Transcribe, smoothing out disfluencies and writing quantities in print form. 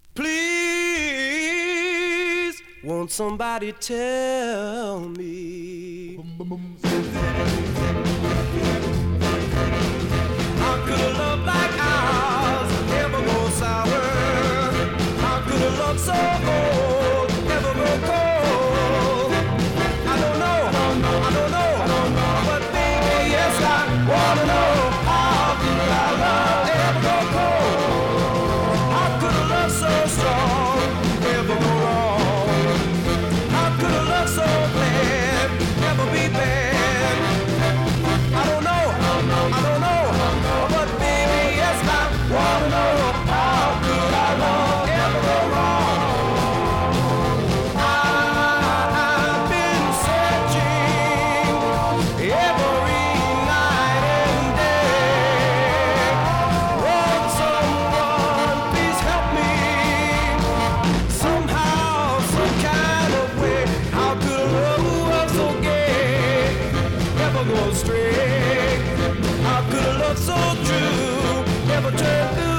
Please, won't somebody tell me? How could a love like ours ever go sour? How could a love so old ever go cold? I don't know, but baby, yes, I wanna know. How could our love ever go cold? How could a love so strong ever go wrong? How could a love so bad ever be bad? I don't know, but baby, yes, I wanna know. How could our love ever go wrong? I've been searching every night and day. Won't someone please help me? Somehow, some kind of way. How could a love who was so gay ever go astray? How could a love so true ever turn to